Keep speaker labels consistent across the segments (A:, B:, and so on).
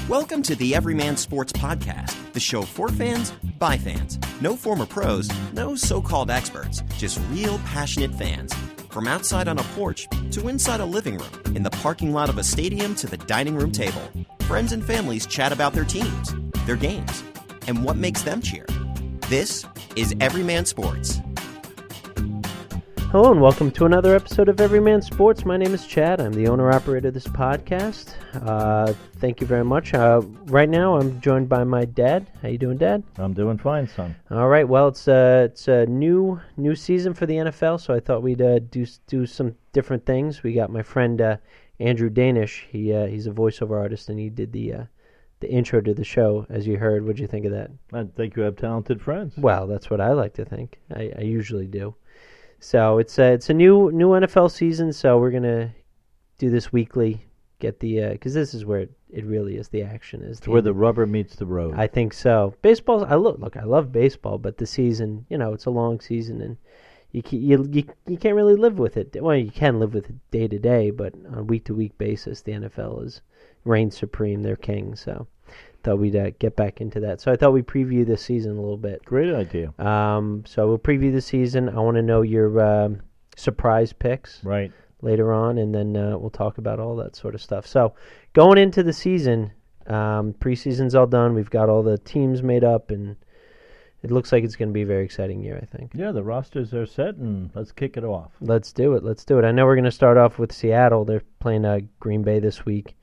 A: Welcome to the Everyman Sports Podcast, the show for fans, by fans. No former pros, no so-called experts, just real passionate fans. From outside on a porch to inside a living room, in the parking lot of a stadium to the dining room table, friends and families chat about their teams, their games, and what makes them cheer. This is Everyman Sports.
B: Hello and welcome to another episode of Everyman Sports. My name is Chad. I'm the owner-operator of this podcast. Thank you very much. Right now I'm joined by my dad. How you doing, Dad?
C: I'm doing fine, son.
B: All right. Well, it's a new season for the NFL, so I thought we'd do some different things. We got my friend Andrew Danish. He's a voiceover artist, and he did the intro to the show, as you heard. What'd you think of that?
C: I think you have talented friends.
B: Well, that's what I like to think. I usually do. So it's a new NFL season. So we're gonna do this weekly. Get the because this is where it really is. The action is.
C: It's where the rubber meets the road.
B: I think so. Baseball. I love baseball, but the season, it's a long season, and you can't really live with it. Well, you can live with it day to day, but on a week to week basis, the NFL reigns supreme. They're king. So thought we'd get back into that. So I thought we'd preview this season a little bit.
C: Great idea.
B: So we'll preview the season. I want to know your surprise picks later on, and then we'll talk about all that sort of stuff. So going into the season, preseason's all done. We've got all the teams made up, and it looks like it's going to be a very exciting year, I think.
C: Yeah, the rosters are set, and let's kick it off.
B: Let's do it. I know we're going to start off with Seattle. They're playing Green Bay this week.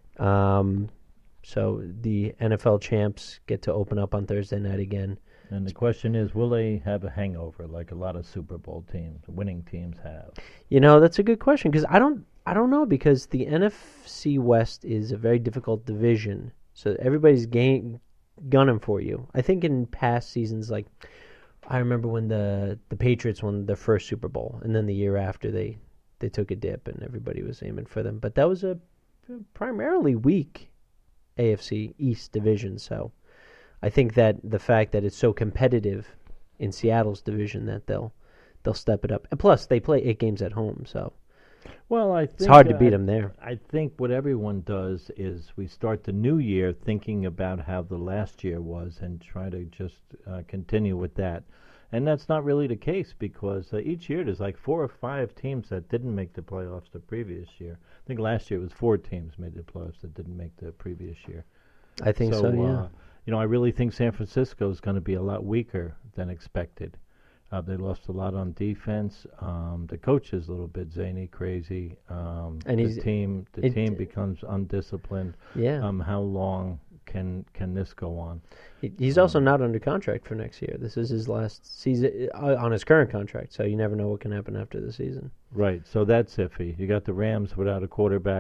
B: So the NFL champs get to open up on Thursday night again.
C: And the question is, will they have a hangover like a lot of Super Bowl teams, winning teams have?
B: That's a good question because I don't know because the NFC West is a very difficult division. So everybody's gunning for you. I think in past seasons, like I remember when the Patriots won their first Super Bowl, and then the year after they took a dip and everybody was aiming for them. But that was a primarily weak AFC East division, so I think that the fact that it's so competitive in Seattle's division that they'll step it up. And plus, they play 8 games at home, so
C: I think
B: it's hard to beat them there.
C: I think what everyone does is we start the new year thinking about how the last year was and try to just continue with that. And that's not really the case because each year there's like 4 or 5 teams that didn't make the playoffs the previous year. I think last year it was 4 teams made the playoffs that didn't make the previous year.
B: I think so, yeah.
C: I really think San Francisco is going to be a lot weaker than expected. They lost a lot on defense. The coach is a little bit zany, crazy. And the team becomes undisciplined.
B: Yeah.
C: How long can this go on?
B: He's also not under contract for next year. This is his last season on his current contract, so you never know what can happen after the season.
C: Right, so that's iffy. You got the Rams without a quarterback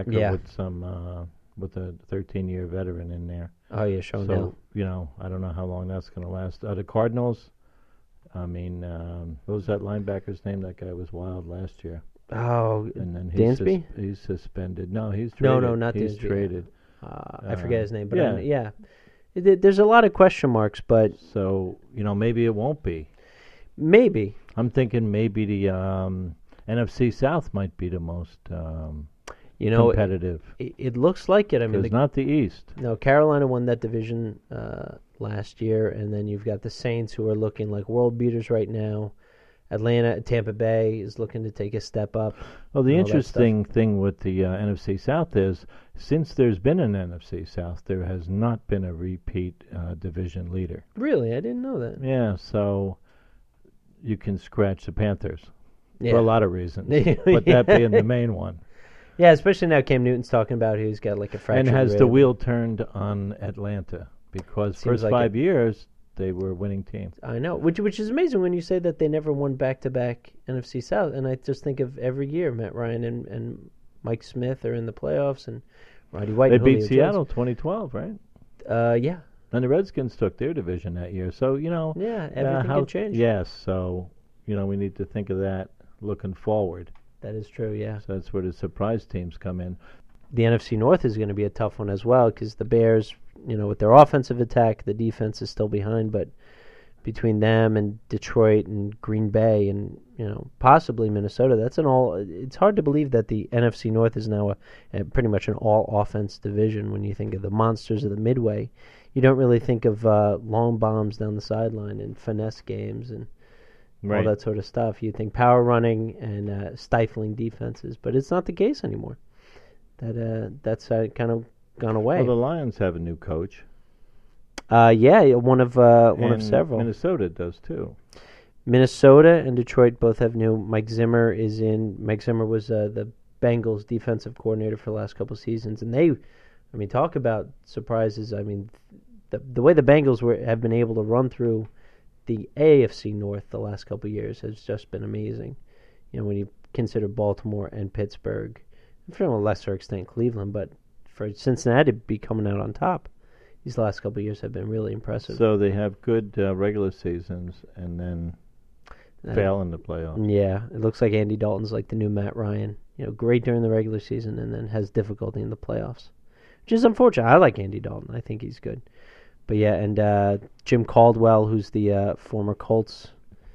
C: with a 13-year veteran in there.
B: Oh, yeah, Sean
C: So, I don't know how long that's going to last. The Cardinals, what was that linebacker's name? That guy was wild last year.
B: Oh,
C: and then
B: Dansby?
C: He's suspended. No, he's traded.
B: No, not
C: he's
B: Dansby.
C: He's traded.
B: I forget his name, but yeah. There's a lot of question marks, but
C: so maybe it won't be.
B: Maybe
C: I'm thinking maybe the NFC South might be the most competitive.
B: It looks like it. I mean,
C: it's not the East.
B: No, Carolina won that division last year, and then you've got the Saints who are looking like world beaters right now. Tampa Bay is looking to take a step up.
C: Well, the interesting thing with the NFC South is, since there's been an NFC South, there has not been a repeat division leader.
B: Really? I didn't know that.
C: Yeah, so you can scratch the Panthers for a lot of reasons, but that being the main one.
B: Yeah, especially now Cam Newton's talking about who's got like a fractured
C: and has
B: rib.
C: the wheel turned on Atlanta because first like 5 years they were winning teams.
B: I know, which is amazing when you say that they never won back-to-back NFC South. And I just think of every year Matt Ryan and Mike Smith are in the playoffs, and Roddy White.
C: They beat Seattle 2012, right?
B: Yeah.
C: And the Redskins took their division that year, so
B: Yeah, everything can change.
C: Yes, so we need to think of that looking forward.
B: That is true. Yeah.
C: So that's where the surprise teams come in.
B: The NFC North is going to be a tough one as well because the Bears, with their offensive attack, the defense is still behind, but between them and Detroit and Green Bay and possibly Minnesota. It's hard to believe that the NFC North is now pretty much an all-offense division. When you think of the monsters of the Midway, you don't really think of long bombs down the sideline and finesse games and all that sort of stuff. You think power running and stifling defenses, but it's not the case anymore. That's kind of gone away.
C: Well, the Lions have a new coach.
B: One of several.
C: Minnesota does too.
B: Minnesota and Detroit both have new. Mike Zimmer is in. Mike Zimmer was the Bengals defensive coordinator for the last couple of seasons, and talk about surprises. The way the Bengals have been able to run through the AFC North the last couple of years has just been amazing. When you consider Baltimore and Pittsburgh, and to a lesser extent Cleveland, but for Cincinnati to be coming out on top, these last couple of years have been really impressive.
C: So they have good regular seasons and then fail in the playoffs.
B: Yeah, it looks like Andy Dalton's like the new Matt Ryan. Great during the regular season and then has difficulty in the playoffs, which is unfortunate. I like Andy Dalton. I think he's good. But yeah, and Jim Caldwell, who's the former Colts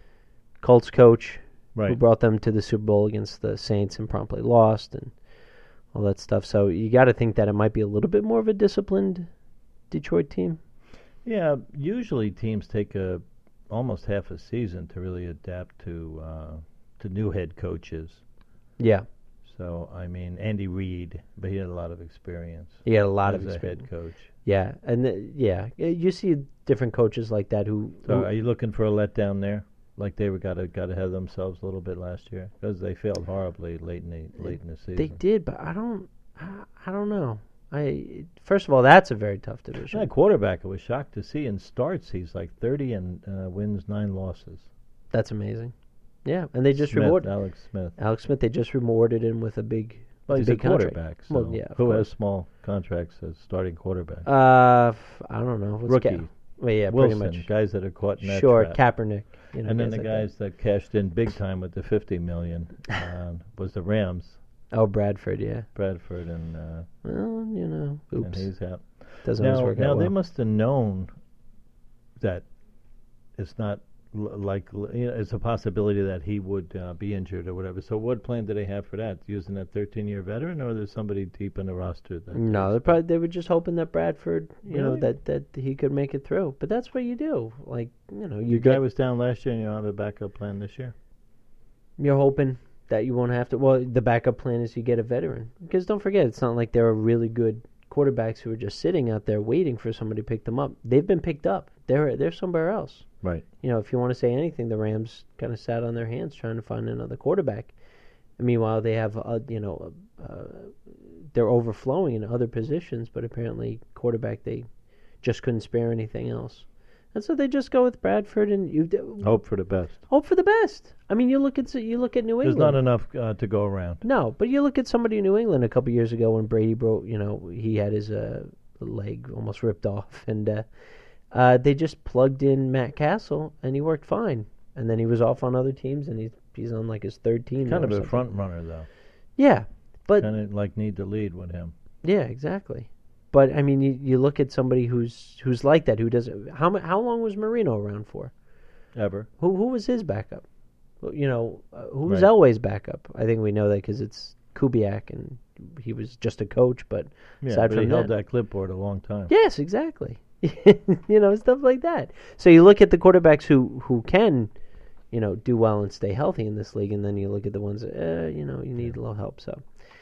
B: coach, who brought them to the Super Bowl against the Saints and promptly lost and all that stuff. So you got to think that it might be a little bit more of a disciplined Detroit team.
C: Yeah, usually teams take almost half a season to really adapt to new head coaches.
B: Yeah.
C: So Andy Reid, but he had a lot of experience.
B: He had a lot of
C: as
B: experience.
C: a head coach.
B: Yeah, and you see different coaches like that who.
C: So are you looking for a letdown there? Like they were got to have themselves a little bit last year because they failed horribly late in the season.
B: They did, but I don't know. First of all, that's a very tough division.
C: That quarterback, I was shocked to see in starts he's like 30 and wins 9 losses.
B: That's amazing. Yeah, and they just rewarded
C: Alex Smith.
B: They just rewarded him with a big.
C: Well, he's a quarterback. So
B: well, yeah,
C: who has small contracts as starting quarterback?
B: I don't know.
C: Rookie.
B: Well, yeah,
C: Wilson,
B: pretty much.
C: Guys that are caught in that
B: trap.
C: trap.
B: Kaepernick.
C: And then the guys that cashed in big time with the $50 million was the Rams.
B: Oh, Bradford, yeah.
C: Bradford and.
B: Well, oops.
C: And he's out.
B: Doesn't always work out well.
C: Now they must have known that it's not it's a possibility that he would be injured or whatever. So what plan do they have for that? Using that 13-year veteran, or there's somebody deep in the roster?
B: No, they were just hoping that Bradford, that he could make it through. But that's what you do.
C: Your guy was down last year, and you don't have a backup plan this year.
B: You're hoping that you won't have to. Well, the backup plan is you get a veteran, because don't forget, it's not like there are really good quarterbacks who are just sitting out there waiting for somebody to pick them up. They've been picked up. They're somewhere else.
C: Right.
B: If you want to say anything, the Rams kind of sat on their hands trying to find another quarterback. And meanwhile, they have, they're overflowing in other positions, but apparently quarterback, they just couldn't spare anything else. And so they just go with Bradford and
C: hope for the best.
B: Hope for the best. You look at New England.
C: There's not enough to go around.
B: No, but you look at somebody in New England a couple years ago when Brady broke. He had his leg almost ripped off, and they just plugged in Matt Castle, and he worked fine. And then he was off on other teams, and he's on like his third team.
C: Kind of a front runner, though.
B: Yeah, but
C: kind of like need to lead with him.
B: Yeah, exactly. But you look at somebody who's like that, who does. How long was Marino around for?
C: Ever.
B: Who was his backup? Who was Elway's backup? I think we know that because it's Kubiak, and he was just a coach. But aside from
C: he held that clipboard a long time.
B: Yes, exactly. Stuff like that. So you look at the quarterbacks who can, do well and stay healthy in this league, and then you look at the ones that, you need a little help. So.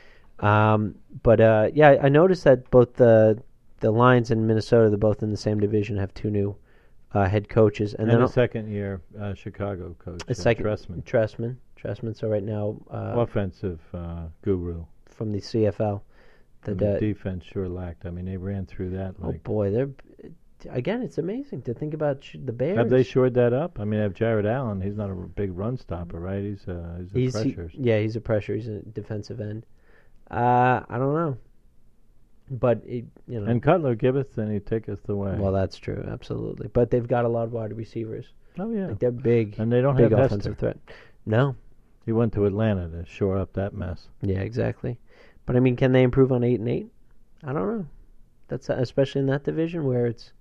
B: I noticed that both the Lions and Minnesota, they're both in the same division, have 2 new head coaches, and then
C: a second-year Chicago coach,
B: Trestman. So right now,
C: offensive guru
B: from the CFL.
C: The defense sure lacked. They ran through that.
B: Oh boy, again, it's amazing to think about the Bears.
C: Have they shored that up? They have Jared Allen. He's not a big run stopper, right? He's a pressure.
B: He's a pressure. He's a defensive end. I don't know, but
C: And Cutler giveth, and he taketh away.
B: Well, that's true, absolutely. But they've got a lot of wide receivers.
C: Oh yeah,
B: they're big,
C: and they don't
B: big
C: have
B: offensive threat. No,
C: he went to Atlanta to shore up that mess.
B: Yeah, exactly. But can they improve on 8-8? I don't know. That's especially in that division where it's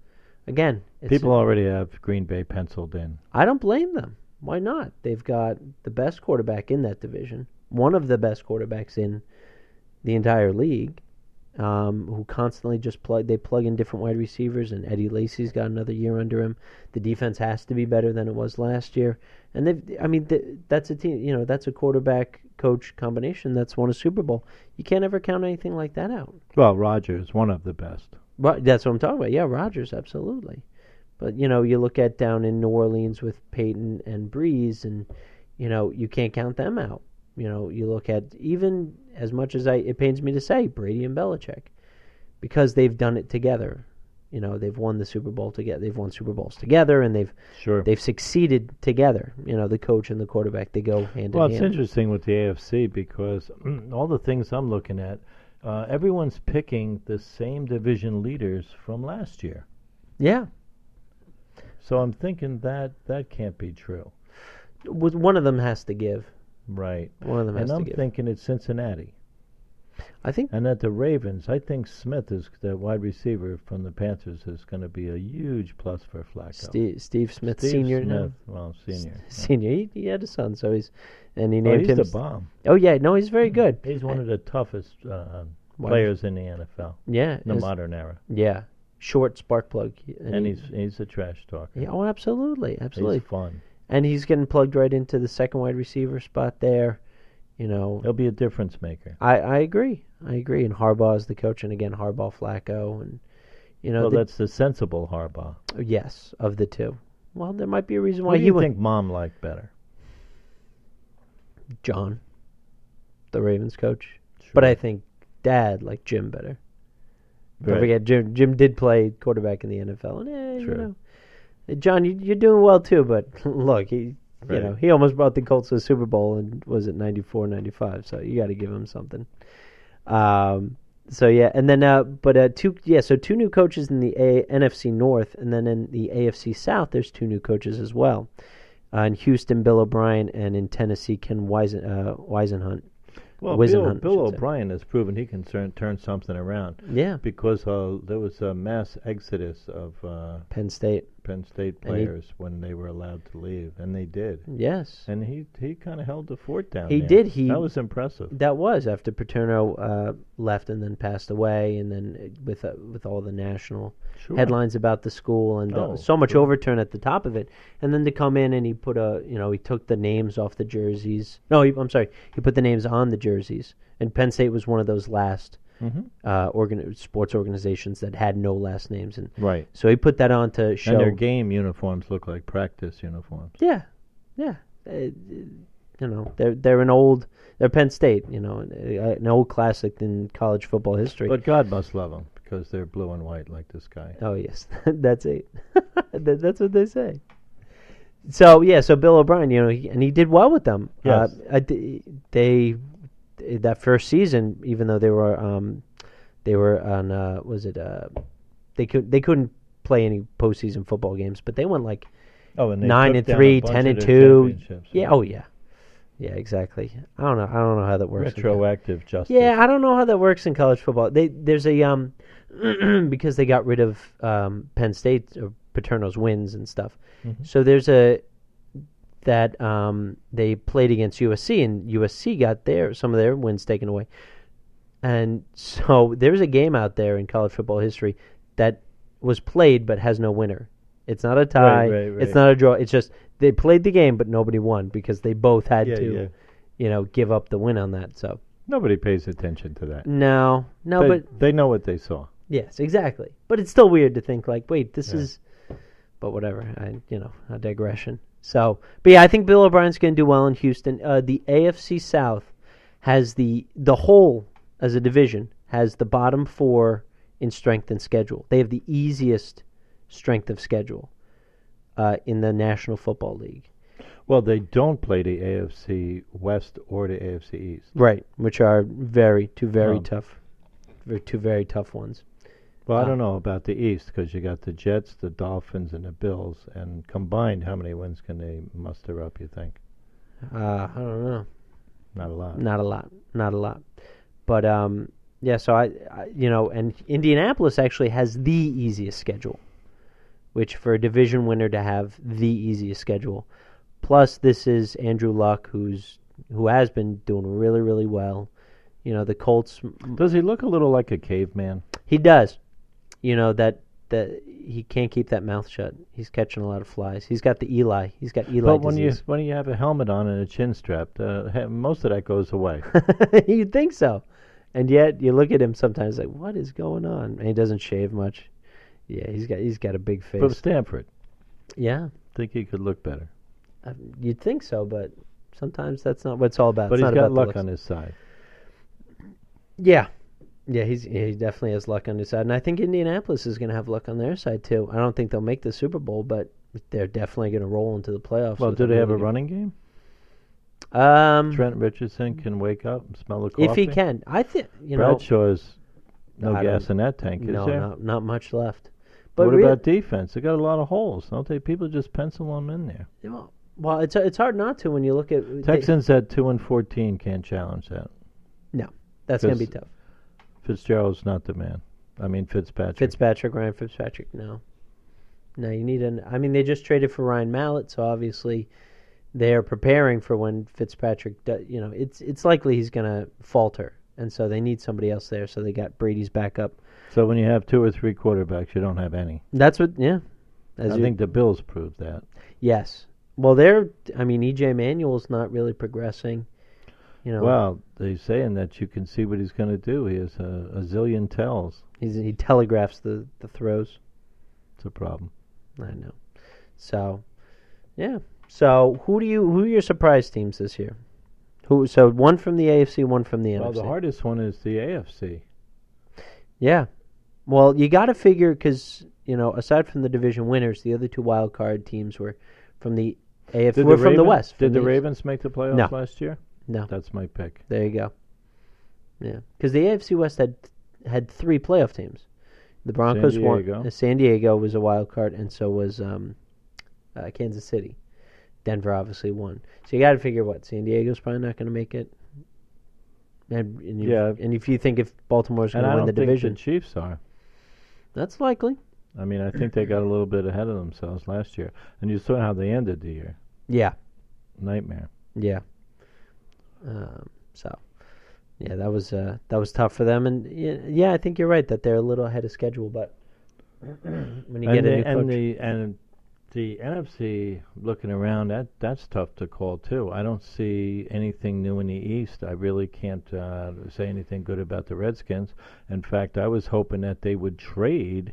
B: again,
C: People already have Green Bay penciled in.
B: I don't blame them. Why not? They've got the best quarterback in that division, one of the best quarterbacks in the entire league, who constantly just plug in different wide receivers, and Eddie Lacy's got another year under him. The defense has to be better than it was last year, and that's a team. That's a quarterback coach combination that's won a Super Bowl. You can't ever count anything like that out.
C: Well, Rodgers, one of the best.
B: But that's what I'm talking about. Yeah, Rodgers, absolutely. But you look at down in New Orleans with Peyton and Breeze, and you can't count them out. You look at, even as much as it pains me to say, Brady and Belichick, because they've done it together. They've won the Super Bowl together. They've won Super Bowls together, and they've succeeded together. The coach and the quarterback, they go hand in hand.
C: Well, it's interesting with the AFC because all the things I'm looking at, everyone's picking the same division leaders from last year.
B: Yeah.
C: So I'm thinking that can't be true.
B: One of them has to give.
C: Right.
B: One of them has to give.
C: And I'm thinking it's Cincinnati.
B: I think.
C: And at the Ravens, I think Smith is the wide receiver from the Panthers is going to be a huge plus for Flacco.
B: Steve Smith Senior.
C: Smith, well, senior.
B: Senior. He had a son, so he named him.
C: He's the bomb.
B: Oh yeah, no, he's very good.
C: He's one of the toughest players in the NFL.
B: Yeah,
C: in the modern era.
B: Yeah, short spark plug.
C: And he's a trash talker.
B: Yeah, oh, absolutely.
C: He's fun.
B: And he's getting plugged right into the second wide receiver spot there.
C: He'll be a difference maker.
B: I agree. And Harbaugh is the coach, and again, Harbaugh, Flacco, and
C: well, that's the sensible Harbaugh.
B: Yes, of the two. Well, there might be a reason why
C: Who do you think Mom liked better?
B: John, the Ravens coach.
C: Sure.
B: But I think Dad liked Jim better.
C: Right.
B: Don't forget, Jim did play quarterback in the NFL, and
C: True.
B: John, you're doing well too. But look, he almost brought the Colts to the Super Bowl, and was it 94, 95? So you got to give him something. So yeah, and then two new coaches in the NFC North, and then in the AFC South, there's two new coaches as well. In Houston, Bill O'Brien, and in Tennessee, Ken Whisenhunt.
C: Well, Bill O'Brien has proven he can turn something around.
B: Yeah,
C: because there was a mass exodus of
B: Penn State
C: players when they were allowed to leave, and they did.
B: Yes,
C: and he kind of held the fort down.
B: He
C: there.
B: did.
C: That was impressive.
B: That was after Paterno left and then passed away, and then with all the national headlines about the school and so much overturn at the top of it, and then to come in and he put he took the names off the jerseys. No, he put the names on the jerseys, and Penn State was one of those last. Sports organizations that had no last names, and
C: right.
B: So he put that on to show.
C: And their game uniforms look like practice uniforms.
B: Yeah. They're Penn State, an old classic in college football history.
C: But God must love them because they're blue and white like this guy.
B: Oh yes, that's it. That's what they say. So Bill O'Brien, and he did well with them.
C: Yes.
B: That first season, even though they were on they couldn't play any postseason football games, but they went like 9-3, 10-2. Yeah, oh yeah, exactly. I don't know how that works.
C: Retroactive justice.
B: Yeah, I don't know how that works in college football. There's a because they got rid of Penn State or Paterno's wins and stuff. Mm-hmm. So there's they played against USC, and USC got some of their wins taken away. And so there's a game out there in college football history that was played but has no winner. It's not a tie. Right. It's not a draw. It's just they played the game but nobody won because they both had to give up the win on that. So
C: nobody pays attention to that.
B: No, but
C: they know what they saw.
B: Yes, exactly. But it's still weird to think like, wait, this is. But whatever, a digression. So, but yeah, I think Bill O'Brien's going to do well in Houston. The AFC South has the whole as a division has the bottom four in strength and schedule. They have the easiest strength of schedule in the National Football League.
C: Well, they don't play the AFC West or the AFC East,
B: right? Which are two very tough ones.
C: Well, I don't know about the East because you got the Jets, the Dolphins, and the Bills, and combined, how many wins can they muster up, you think?
B: I don't know.
C: Not
B: a lot. But, so and Indianapolis actually has the easiest schedule which for a division winner to have the easiest schedule. Plus, this is Andrew Luck, who has been doing really, really well. You know, the Colts.
C: Does he look a little like a caveman?
B: He does. You know, that he can't keep that mouth shut. He's catching a lot of flies. He's got the Eli. He's got Eli
C: But
B: disease.
C: when you have a helmet on and a chin strap, most of that goes away.
B: You'd think so. And yet, you look at him sometimes like, what is going on? And he doesn't shave much. Yeah, he's got a big face.
C: From Stanford,
B: Yeah,
C: think he could look better.
B: you'd think so, but sometimes that's not what it's all about.
C: But
B: It's
C: he's
B: not
C: got
B: about the
C: luck
B: looks.
C: on his side.
B: Yeah. Yeah, he definitely has luck on his side. And I think Indianapolis is going to have luck on their side, too. I don't think they'll make the Super Bowl, but they're definitely going to roll into the playoffs.
C: Well,
B: with
C: do they have a
B: really
C: running game?
B: good-
C: Trent Richardson can wake up and smell the coffee.
B: if he can. I think,
C: Bradshaw's no
B: I
C: gas
B: don't-
C: in that tank, is
B: no,
C: there?
B: not much left. But
C: What
B: real-
C: about defense? They got a lot of holes, don't they? People just pencil them in there.
B: Well, it's hard not to when you look at
C: Texans at 2-14 can't challenge that.
B: No, that's going to be
C: 'Cause
B: tough.
C: Fitzgerald's not the man. I mean Fitzpatrick.
B: Ryan Fitzpatrick, no. No, you need I mean, they just traded for Ryan Mallett, so obviously they're preparing for when Fitzpatrick, it's likely he's going to falter. And so they need somebody else there, so they got Brady's backup.
C: So when you have 2 or 3 quarterbacks, you don't have any.
B: That's what,
C: I think the Bills proved that.
B: Yes. Well, E.J. Manuel's not really progressing.
C: Well, they're saying that you can see what he's going to do. He has a zillion tells.
B: He telegraphs the throws.
C: It's a problem.
B: I know. So, yeah. So, who are your surprise teams this year? So one from the AFC, one from the NFC.
C: Well, the hardest one is the AFC.
B: Yeah. Well, you got to figure because aside from the division winners, the other two wild card teams were from the AFC. We're from the West.
C: Did the Ravens make the playoffs last year?
B: No.
C: That's my pick.
B: There you go. Yeah, because the AFC West had 3 playoff teams. The Broncos won. San Diego was a wild card, and so was Kansas City. Denver obviously won. So you got to figure San Diego's probably not going to make it. And if you think if Baltimore's going to win the division,
C: the Chiefs are.
B: That's likely.
C: I mean, I think they got a little bit ahead of themselves last year, and you saw how they ended the year.
B: Yeah.
C: Nightmare.
B: Yeah. That was tough for them, and I think you're right that they're a little ahead of schedule, but when you get a new coach.
C: The NFC, looking around, that's tough to call, too. I don't see anything new in the East. I really can't say anything good about the Redskins. In fact, I was hoping that they would trade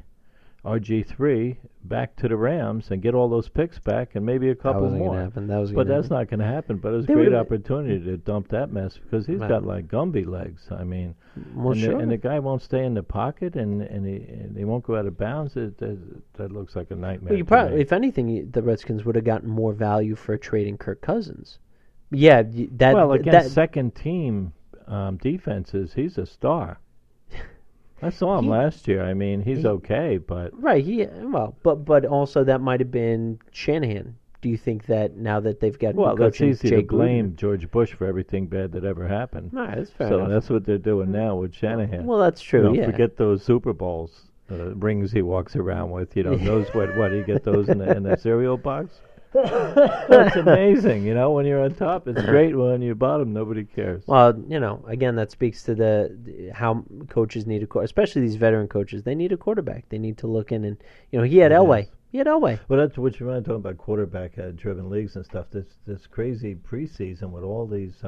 C: RG3 back to the Rams and get all those picks back and maybe a couple more. But that's not going to happen. But it's a great opportunity to dump that mess because he's got like Gumby legs. I mean, and the guy won't stay in the pocket and he won't go out of bounds. That looks like a nightmare.
B: Well, if anything, the Redskins would have gotten more value for trading Kirk Cousins. Yeah,
C: against second team defenses, he's a star. I saw him last year. I mean, he's okay, but
B: right. But also that might have been Shanahan. Do you think that now that they've got
C: that's easy to blame George Bush for everything bad that ever happened.
B: No, that's fair
C: so
B: enough.
C: That's what they're doing now with Shanahan.
B: Well, that's true.
C: Forget those Super Bowls rings he walks around with. Knows what he get those in a cereal box. That's amazing. When you're on top, it's great. When you're bottom, nobody cares.
B: Well, again, that speaks to how coaches need especially these veteran coaches. They need a quarterback. They need to look in and he had Elway. He had Elway.
C: Well, that's what you're talking about, quarterback-driven leagues and stuff. This crazy preseason with all these.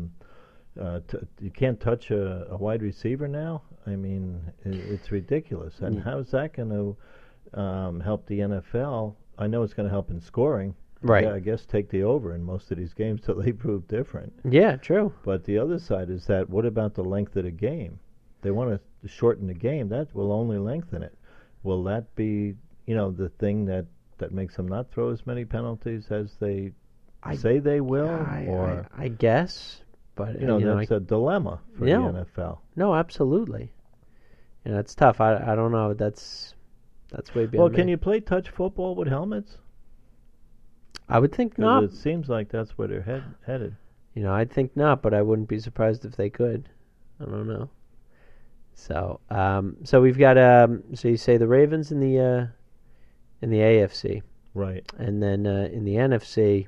C: You can't touch a wide receiver now. I mean, it's ridiculous. And how's that going to help the NFL? I know it's going to help in scoring.
B: Right.
C: Yeah, I guess take the over in most of these games till they prove different.
B: Yeah, true.
C: But the other side is that what about the length of the game? They want to shorten the game. That will only lengthen it. Will that be, the thing that makes them not throw as many penalties as they say they will?
B: I guess. But
C: that's a dilemma for the NFL.
B: No, absolutely. It's tough. I don't know. That's way beyond.
C: Well, can you play touch football with helmets?
B: I would think not.
C: It seems like that's where they're headed.
B: I'd think not, but I wouldn't be surprised if they could. I don't know. So, so we've got. So you say the Ravens in the in the AFC.
C: Right.
B: And then in the NFC,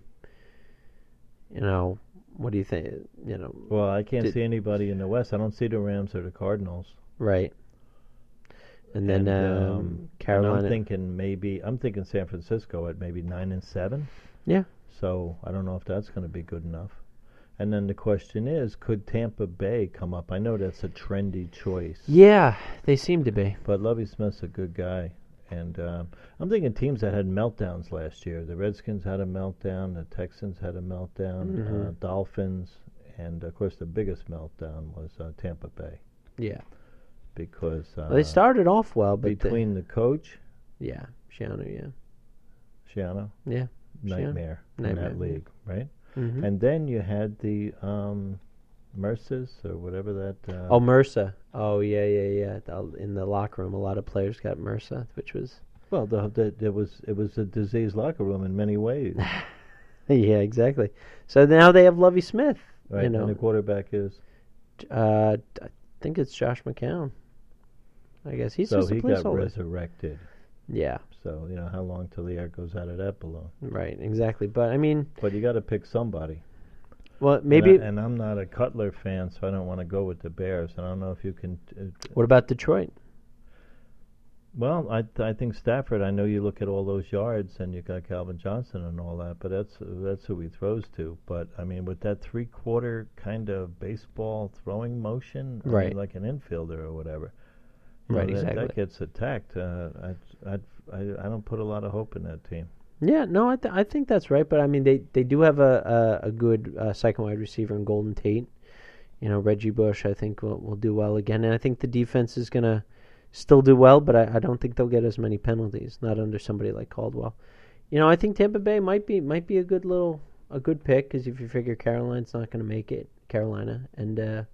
B: what do you think?
C: Well, I can't see anybody in the West. I don't see the Rams or the Cardinals.
B: Right. And then Carolina.
C: And I'm thinking San Francisco at maybe 9-7.
B: Yeah.
C: So I don't know if that's going to be good enough. And then the question is, could Tampa Bay come up? I know that's a trendy choice.
B: Yeah, they seem to be.
C: But Lovie Smith's a good guy. And I'm thinking teams that had meltdowns last year. The Redskins had a meltdown. The Texans had a meltdown. Dolphins. And, of course, the biggest meltdown was Tampa Bay.
B: Yeah.
C: Because
B: they started off well, but
C: between the coach.
B: Yeah, Schiano, yeah.
C: Schiano?
B: Yeah.
C: Nightmare in that league, right?
B: Mm-hmm.
C: And then you had the Merces or whatever that.
B: MRSA. Oh yeah. In the locker room, a lot of players got MRSA, which was.
C: Well, it was a diseased locker room in many ways.
B: Yeah, exactly. So now they have Lovie Smith.
C: Right, and the quarterback is.
B: I think it's Josh McCown. I guess he's just a placeholder.
C: So he got resurrected.
B: Yeah.
C: So how long till the air goes out of that balloon?
B: Right, exactly. But I mean.
C: But you got to pick somebody.
B: Well, maybe.
C: And I'm not a Cutler fan, so I don't want to go with the Bears. And I don't know if you can.
B: What about Detroit?
C: Well, I think Stafford. I know you look at all those yards, and you got Calvin Johnson and all that, but that's who he throws to. But I mean, with that 3/4 kind of baseball throwing motion,
B: right,
C: I mean, like an infielder or whatever.
B: Right, exactly.
C: That gets attacked. I don't put a lot of hope in that team.
B: Yeah, no, I think that's right. But I mean, they do have a good second wide receiver in Golden Tate. Reggie Bush, I think will do well again, and I think the defense is gonna still do well, but I don't think they'll get as many penalties. Not under somebody like Caldwell. I think Tampa Bay might be a good pick, because if you figure Carolina's not going to make it, and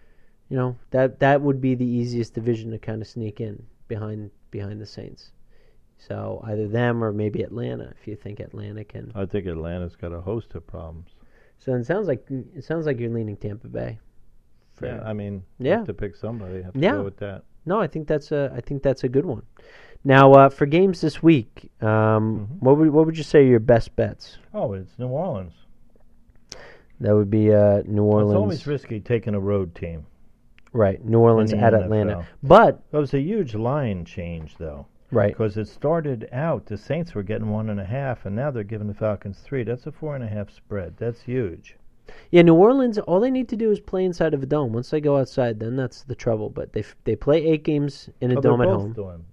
B: that would be the easiest division to kind of sneak in behind the Saints. So either them or maybe Atlanta, if you think Atlanta can.
C: I think Atlanta's got a host of problems.
B: So it sounds like you're leaning Tampa Bay.
C: Yeah, I mean,
B: yeah.
C: You have to pick somebody. Have to go with that.
B: No, I think that's a good one. Now, for games this week, what would you say are your best bets?
C: Oh, it's New Orleans.
B: That would be New Orleans.
C: It's always risky taking a road team.
B: Right, New Orleans at
C: NFL.
B: Atlanta. But
C: it was a huge line change, though.
B: Right.
C: Because it started out, the Saints were getting 1.5, and now they're giving the Falcons 3. That's a 4.5 spread. That's huge.
B: Yeah, New Orleans, all they need to do is play inside of a dome. Once they go outside, then that's the trouble. But they play 8 games in a dome at home.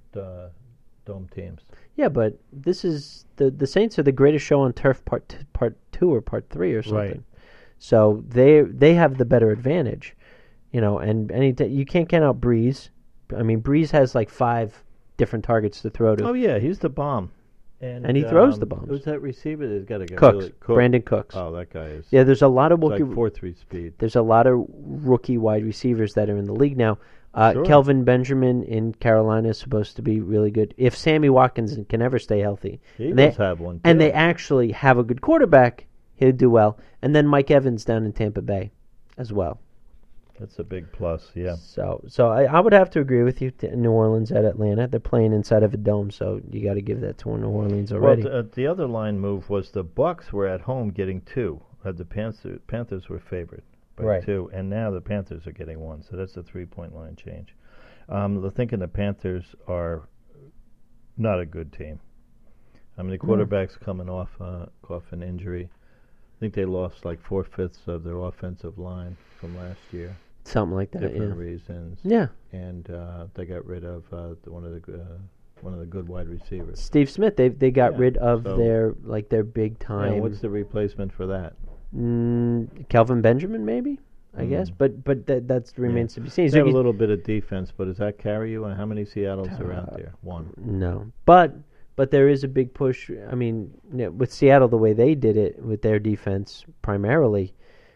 C: Dome teams.
B: Yeah, but this is the Saints are the greatest show on turf part 2 or part 3 or something.
C: Right.
B: So they have the better advantage, and you can't count out Breeze. I mean, Breeze has like 5 different targets to throw to.
C: Oh yeah, he's the bomb.
B: And he throws the bombs.
C: Who's that receiver? There's got to get
B: Cooks. Brandon Cooks.
C: Oh, that guy is.
B: Yeah, there's a lot of
C: rookie. Like 4.3 speed.
B: There's a lot of rookie wide receivers that are in the league now.
C: Sure.
B: Kelvin Benjamin in Carolina is supposed to be really good. If Sammy Watkins can ever stay healthy,
C: he does have one too.
B: And they actually have a good quarterback, he'll do well. And then Mike Evans down in Tampa Bay, as well.
C: That's a big plus, yeah.
B: So I would have to agree with you. New Orleans at Atlanta, they're playing inside of a dome, so you got to give that to New Orleans already.
C: Well, the other line move was the Bucks were at home getting 2. The Panthers were favored by 2, and now the Panthers are getting 1. So that's a 3-point line change. I'm thinking the Panthers are not a good team. I mean, the quarterback's coming off an injury. I think they lost like 4/5 of their offensive line from last year.
B: Something like that,
C: Different reasons.
B: Yeah.
C: And they got rid of one of the good wide receivers.
B: Steve Smith. They got rid of their big time.
C: Yeah, what's the replacement for that?
B: Kelvin Benjamin, maybe. I guess, but that remains to be seen.
C: They have a little bit of defense, but does that carry you? And how many Seattles are out there? 1.
B: No, but there is a big push. I mean, with Seattle, the way they did it with their defense primarily,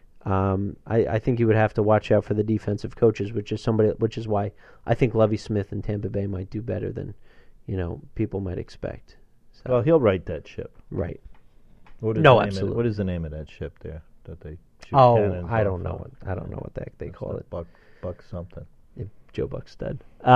B: I think you would have to watch out for the defensive coaches, which is why I think Lovie Smith in Tampa Bay might do better than people might expect. So.
C: Well, he'll right that ship.
B: Right.
C: Absolutely. What is the name of that ship there that they shoot cannons
B: I don't know what they call it.
C: Buck something.
B: Joe Buck's dead.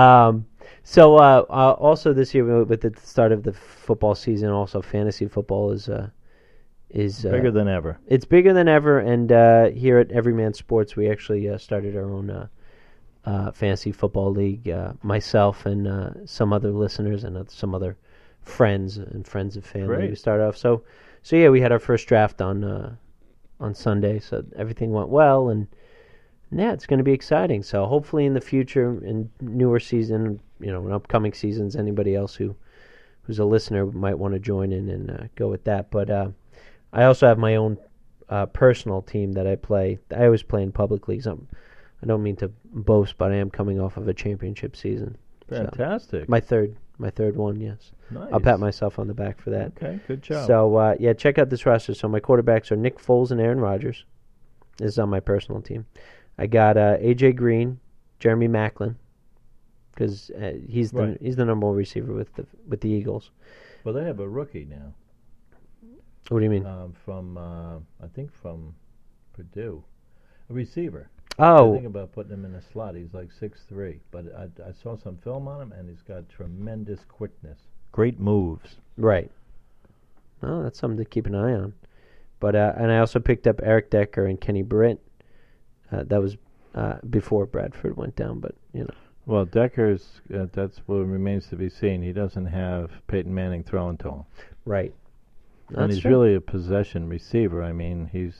B: Also this year with the start of the football season, also fantasy football is
C: bigger than ever.
B: It's bigger than ever, and here at Everyman Sports, we actually started our own fantasy football league. Myself and some other listeners and some other friends and friends of family.
C: Great.
B: We started off. So yeah, we had our first draft on Sunday, so everything went well, and yeah, it's going to be exciting. So hopefully in the future, in newer season, in upcoming seasons, anybody else who's a listener might want to join in and go with that. But I also have my own personal team that I play. I always play in public leagues. I don't mean to boast, but I am coming off of a championship season.
C: Fantastic.
B: So my third one, yes.
C: Nice.
B: I'll pat myself on the back for that.
C: Okay, good job.
B: So yeah, check out this roster. So my quarterbacks are Nick Foles and Aaron Rodgers. This is on my personal team. I got AJ Green, Jeremy Maclin, because he's the number one receiver with the Eagles.
C: Well, they have a rookie now.
B: What do you mean?
C: I think from Purdue, a receiver.
B: Oh,
C: I think about putting him in a slot. He's like 6'3", but I saw some film on him, and he's got tremendous quickness. Great moves.
B: right. Oh, that's something to keep an eye on. But and I also picked up Eric Decker and Kenny Britt. That was before Bradford went down, but
C: Well, Decker's that's what remains to be seen. He doesn't have Peyton Manning throwing to him,
B: right.
C: and he's really a possession receiver. I mean, he's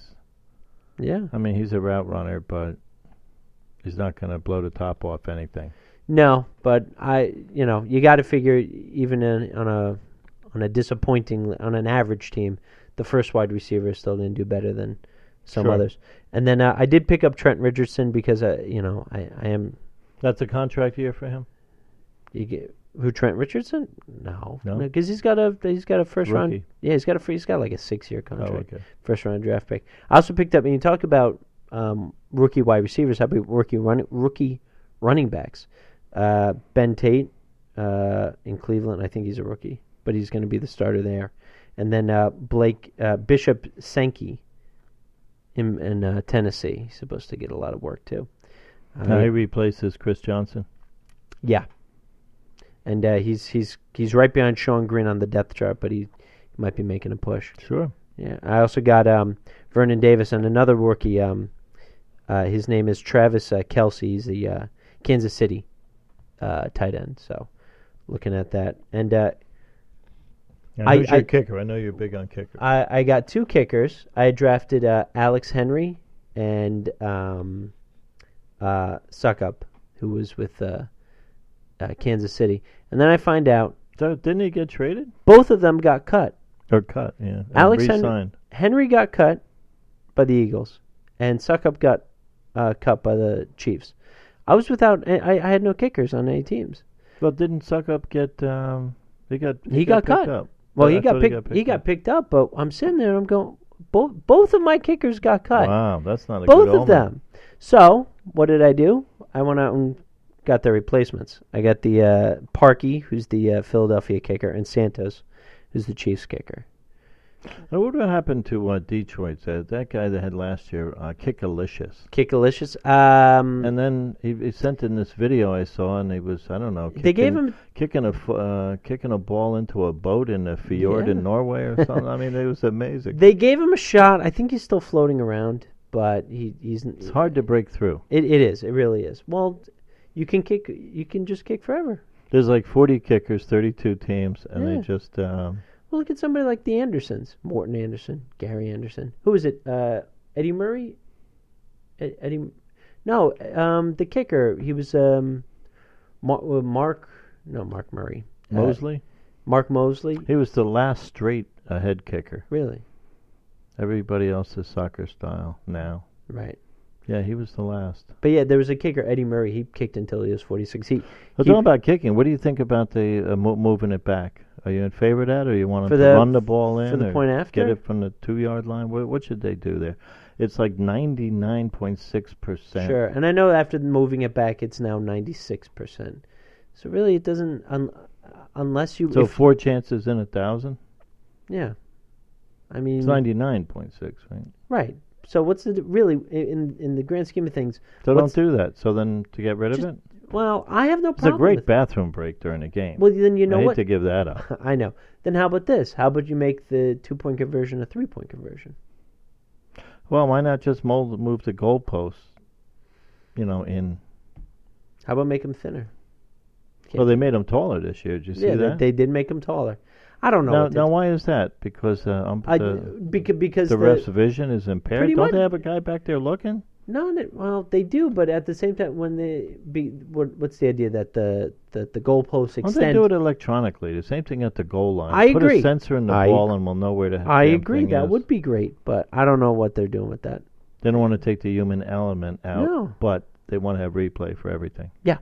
C: a route runner, but he's not going to blow the top off anything.
B: No, but you got to figure even on an average team, the first wide receiver is still going to do better than some others. And then I did pick up Trent Richardson because I am.
C: That's a contract year for him.
B: Who, Trent Richardson? No, because he's got a first round. Yeah, he's got like a 6-year contract. Oh, okay. First round draft pick. I also picked up. And you talk about rookie wide receivers. How about rookie running backs? Ben Tate in Cleveland. I think he's a rookie, but he's going to be the starter there. And then Bishop Sankey in Tennessee. He's supposed to get a lot of work too.
C: Now he replaces Chris Johnson.
B: Yeah, and he's right behind Sean Green on the depth chart, but he might be making a push.
C: Sure.
B: Yeah, I also got Vernon Davis and another rookie. His name is Travis Kelce. He's the Kansas City tight end. So, looking at that, and
C: who's your kicker? I know you're big on kickers.
B: I got two kickers. I drafted Alex Henry and Suckup, who was with Kansas City, and then I find out.
C: So didn't he get traded?
B: Both of them got cut.
C: Or cut, yeah.
B: Alex Henry got cut by the Eagles, and Suckup got cut by the Chiefs. I was without. I had no kickers on any teams.
C: Well, didn't Suckup get? He
B: got cut.
C: Up.
B: Well, he got picked up, but I'm sitting there and I'm going. Both of my kickers got cut.
C: Wow, that's not a
B: both
C: good
B: of them. So what did I do? I went out and got their replacements. I got the Parkey, who's the Philadelphia kicker, and Santos, who's the Chiefs kicker.
C: Now, what happened to Detroit? That guy that had last year, Kickalicious.
B: Kickalicious.
C: And then he sent in this video I saw, and he was, I don't know,
B: they gave him
C: kicking a ball into a boat in a fjord in Norway or something. I mean, it was amazing.
B: They gave him a shot. I think he's still floating around, but he's.
C: It's hard to break through.
B: It is. It really is. Well, you can kick. You can just kick forever.
C: There's like 40 kickers, 32 teams, and they just.
B: Well, look at somebody like the Andersons. Morton Anderson, Gary Anderson. Who is it? Eddie Murray? Eddie? No, the kicker. He was Mark Murray.
C: Mosley?
B: Mark Mosley.
C: He was the last straight head kicker.
B: Really?
C: Everybody else is soccer style now.
B: Right.
C: Yeah, he was the last.
B: But yeah, there was a kicker, Eddie Murray. He kicked until he was 46.
C: Talking about kicking, what do you think about the moving it back? Are you in favor of that, or you want them to run the ball in,
B: for the point after?
C: Get it from the 2-yard line? What should they do there? It's like 99.6%.
B: Sure, and I know after moving it back, it's now 96%. So really, it doesn't unless you.
C: So 4 chances in 1,000.
B: Yeah, I mean
C: it's 99.6, right?
B: Right. So what's the really in the grand scheme of things?
C: So don't do that. So then to get rid of it?
B: Well, I have no
C: It's a
B: problem
C: great
B: with
C: bathroom break during a game.
B: Well, then you know
C: I hate
B: what?
C: to give that up.
B: I know. Then how about this? How about you make the 2-point conversion a 3-point conversion?
C: Well, why not just move the goalposts? In.
B: How about make them thinner?
C: Well, they made them taller this year. Did you see
B: Yeah,
C: that?
B: they did make them taller. I don't know.
C: Now, why is that? Because
B: because
C: the ref's vision is impaired.
B: Pretty
C: Don't
B: much.
C: they have a guy back there looking?
B: No, well, they do, but at the same time, when what's the idea that the goalposts
C: Why
B: extend?
C: don't they do it electronically? The same thing at the goal line.
B: I
C: Put
B: agree.
C: a sensor in the ball, and we'll know where to.
B: I agree. That would be great, but I don't know what they're doing with that.
C: They don't want to take the human element out,
B: No.
C: but they want to have replay for everything.
B: Yeah.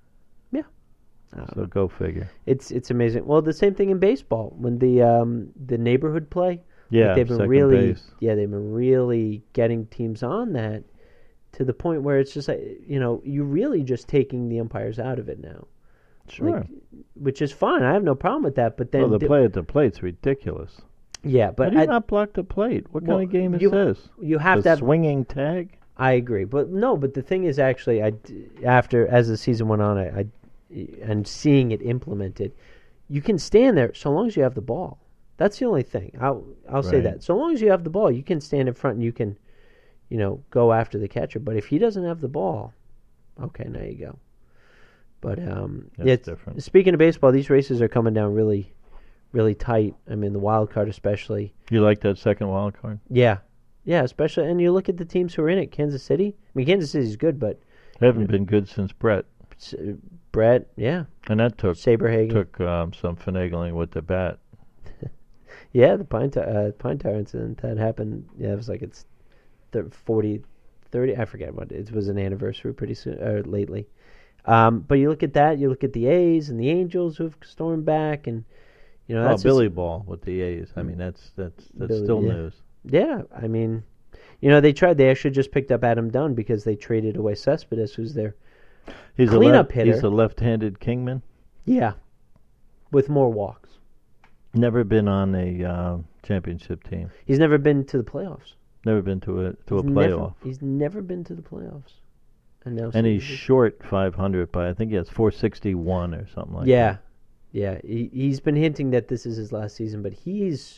C: So go figure.
B: It's amazing. Well, the same thing in baseball when the neighborhood play.
C: Yeah,
B: they've been
C: second
B: really
C: base.
B: they've been really getting teams on that to the point where it's just like you're really just taking the umpires out of it now.
C: Sure.
B: Which is fine. I have no problem with that. But then
C: the play at the plate's ridiculous.
B: Yeah, but
C: How do you not block the plate? What kind of game is this?
B: You have to have
C: swinging tag.
B: I agree, but the thing is actually, after as the season went on, and seeing it implemented, you can stand there so long as you have the ball. That's the only thing. I'll say that. So long as you have the ball, you can stand in front and you can, go after the catcher. But if he doesn't have the ball, okay, now you go. But
C: That's different.
B: Speaking of baseball, these races are coming down really, really tight. I mean, the wild card especially.
C: You like that second wild card?
B: Yeah, especially, and you look at the teams who are in it. Kansas City. I mean, Kansas City's good, but
C: they haven't been good since Brett.
B: Brett, yeah,
C: and that took
B: Saberhagen
C: some finagling with the bat.
B: Yeah, the Pine Tar incident that happened. Yeah, it was like it's 30. I forget what it was, an anniversary pretty soon or lately. But you look at that. You look at the A's and the Angels who've stormed back, and that's
C: Billy Ball with the A's. I mean, that's
B: Billy,
C: still news.
B: Yeah, I mean, they tried. They actually just picked up Adam Dunn because they traded away Cespedes, who's their cleanup hitter.
C: He's a left-handed kingman.
B: Yeah, with more walks.
C: Never been on a championship team.
B: He's never been to the playoffs.
C: Never been to a playoff.
B: He's never been to the playoffs.
C: And he's short 500 by, I think he has 461 or something like that.
B: Yeah. He's been hinting that this is his last season, but he's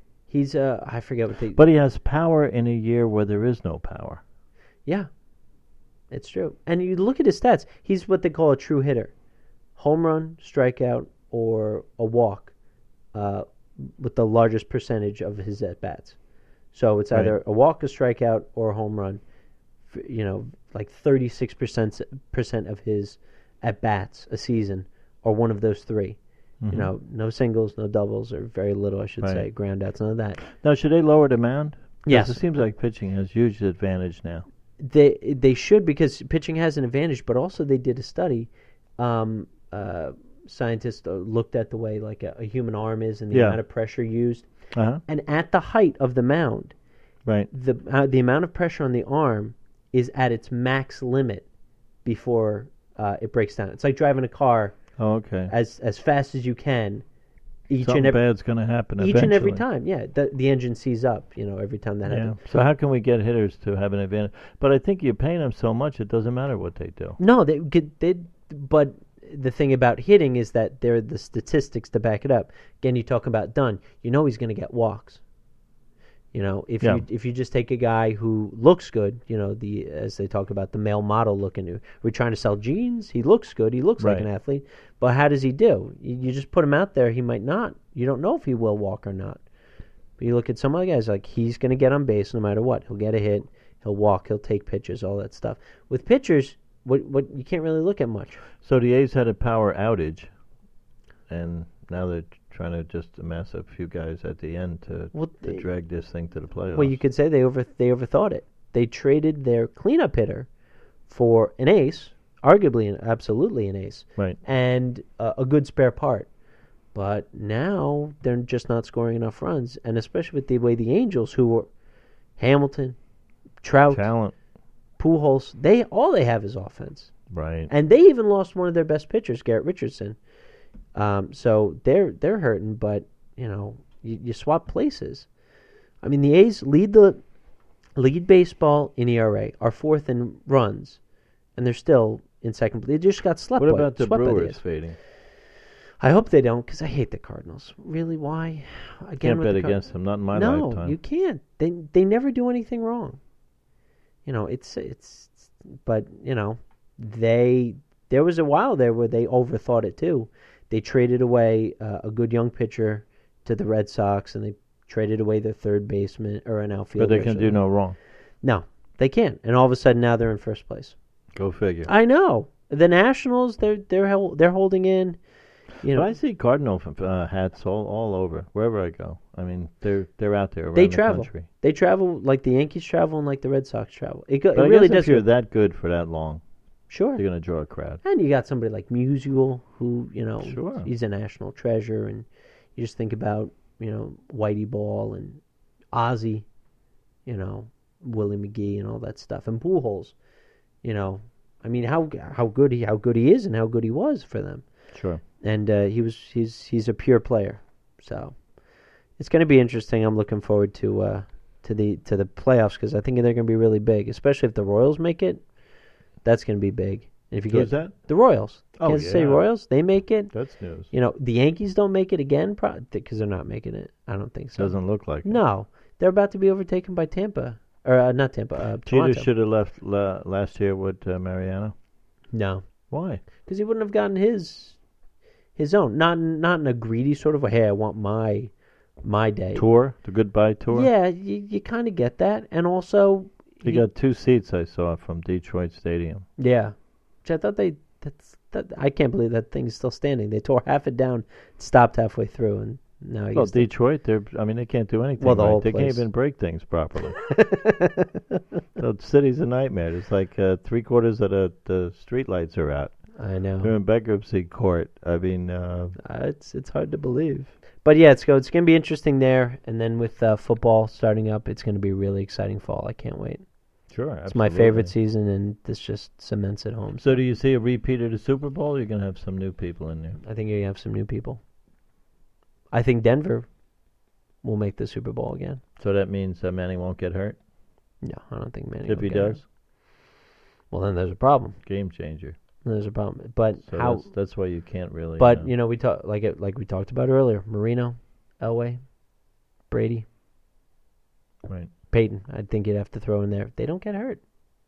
B: I forget what they.
C: But he has power in a year where there is no power.
B: Yeah, it's true. And you look at his stats. He's what they call a true hitter: home run, strikeout, or a walk, with the largest percentage of his at bats. So it's either a walk, a strikeout, or a home run. Like 36% of his at bats a season are one of those three. Mm-hmm. No singles, no doubles, or very little, I should say, ground outs, none of that.
C: Now, should they lower the mound?
B: Yes.
C: It seems like pitching has huge advantage now.
B: They should, because pitching has an advantage, but also they did a study. Scientists looked at the way like a human arm is and the amount of pressure used.
C: Uh-huh.
B: And at the height of the mound, the amount of pressure on the arm is at its max limit before it breaks down. It's like driving a car as fast as you can.
C: Something bad's going to happen
B: each
C: eventually.
B: and every time. Yeah, the engine sees up. Every time that happens.
C: So how can we get hitters to have an advantage? But I think you're paying them so much, it doesn't matter what they do.
B: No, but the thing about hitting is that there are the statistics to back it up. Again, you talk about Dunn. He's going to get walks. If you just take a guy who looks good, as they talk about the male model looking, we're trying to sell jeans. He looks good. He looks like an athlete. But how does he do? You just put him out there. He might not. You don't know if he will walk or not. But you look at some other guys, like he's going to get on base no matter what. He'll get a hit. He'll walk. He'll take pitches. All that stuff. With pitchers, what you can't really look at much.
C: So the A's had a power outage, and now they're trying to just amass a few guys at the end to drag this thing to the playoffs.
B: Well, you could say they overthought it. They traded their cleanup hitter for an ace, arguably absolutely an ace, and a good spare part. But now they're just not scoring enough runs, and especially with the way the Angels, who were Hamilton, Trout,
C: talent,
B: Pujols, all they have is offense.
C: Right.
B: And they even lost one of their best pitchers, Garrett Richardson. So they're hurting, but you swap places. I mean, the A's lead baseball in ERA, are fourth in runs, and they're still in second. They just got swept.
C: What about the
B: swept by
C: Brewers
B: the
C: fading?
B: I hope they don't, because I hate the Cardinals. Really, why? Again,
C: Can't
B: with
C: bet
B: the
C: against them. Not in my
B: no,
C: lifetime.
B: you can't. They never do anything wrong. You know, but you know, there was a while there where they overthought it too. They traded away a good young pitcher to the Red Sox, and they traded away their third baseman or an outfielder.
C: But they can do no wrong.
B: No, they can't. And all of a sudden now they're in first place.
C: Go figure.
B: I know. The Nationals, they're holding in. You know,
C: but I see Cardinal hats all over wherever I go. I mean, they're out there around
B: they
C: the
B: travel.
C: country.
B: They travel like the Yankees travel and like the Red Sox travel. It
C: But
B: really
C: I guess
B: does.
C: if you're that good for that long,
B: Sure.
C: you're going to draw a crowd.
B: And you got somebody like Musial, who, you know,
C: Sure.
B: he's a national treasure. And you just think about, you know, Whitey Ball and Ozzie, you know, Willie McGee and all that stuff. And Pujols, you know, I mean, how good he is and how good he was for them.
C: Sure.
B: And he's a pure player. So it's going to be interesting. I'm looking forward to the playoffs, because I think they're going to be really big, especially if the Royals make it. That's going to be big. And if you
C: Who's
B: get
C: that?
B: the Royals,
C: Oh,
B: Kansas City
C: yeah.
B: Royals, they make it.
C: That's news.
B: You know, the Yankees don't make it again, because they're not making it. I don't think so.
C: Doesn't look like it.
B: No, they're about to be overtaken by Tampa, or not Tampa.
C: Jeter
B: Toronto.
C: should have left last year with Mariano.
B: No,
C: Why?
B: because he wouldn't have gotten his own. Not in a greedy sort of way. Hey, I want my day.
C: Tour? The goodbye tour?
B: Yeah, you kind of get that, and also
C: He got 2 seats I saw from Detroit Stadium.
B: yeah, which I thought I can't believe that thing's still standing. They tore half it down, stopped halfway through, and now
C: Well, Detroit, they can't do anything.
B: Well, the
C: right.
B: whole
C: They
B: place.
C: can't even break things properly. The city's a nightmare. It's like 3/4 of the street lights are out.
B: I know.
C: They're in bankruptcy court. I mean,
B: It's hard to believe. But yeah, it's going to be interesting there, and then with football starting up, it's going to be a really exciting fall. I can't wait.
C: sure.
B: It's my favorite season, and this just cements it home.
C: So do you see a repeat of the Super Bowl? Or you're going to have some new people in there.
B: I think you have some new people. I think Denver will make the Super Bowl again.
C: So that means Manning won't get hurt?
B: No, I don't think Manning.
C: If
B: will
C: he
B: get hurt.
C: does,
B: well, then there's a problem.
C: game changer.
B: There's a problem. But
C: So
B: how?
C: that's why you can't really.
B: But you know, we talk like we talked about earlier. Marino, Elway, Brady,
C: right.
B: Peyton. I think you'd have to throw in there. They don't get hurt.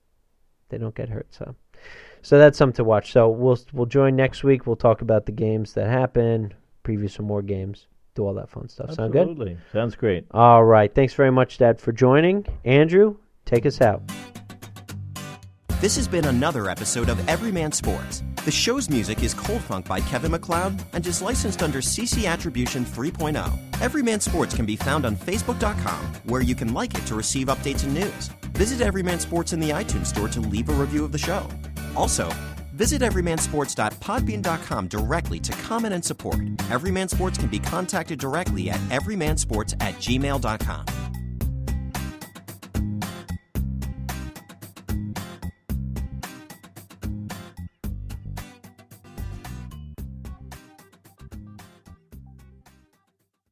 B: So that's something to watch. So we'll join next week. We'll talk about the games that happen, preview some more games, do all that fun stuff. Sound good?
C: Absolutely. Sounds great.
B: All right. Thanks very much, Dad, for joining. Andrew, take us out.
A: This has been another episode of Everyman Sports. The show's music is Cold Funk by Kevin MacLeod and is licensed under CC Attribution 3.0. Everyman Sports can be found on Facebook.com, where you can like it to receive updates and news. Visit Everyman Sports in the iTunes Store to leave a review of the show. Also, visit everymansports.podbean.com directly to comment and support. Everyman Sports can be contacted directly at everymansports@gmail.com.